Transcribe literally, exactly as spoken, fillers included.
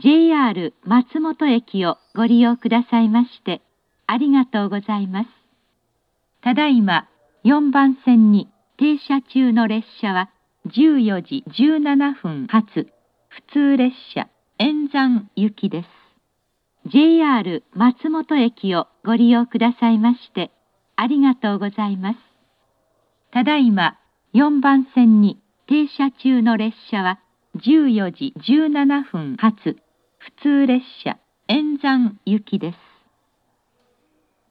ジェイアール 松本駅をご利用くださいましてありがとうございます。ただいまよんばん線に停車中の列車はじゅうよじじゅうななふん発普通列車円山行きです。ジェイアール 松本駅をご利用くださいましてありがとうございます。ただいまよんばん線に停車中の列車はじゅうよじじゅうななふん発普通列車円山行きです。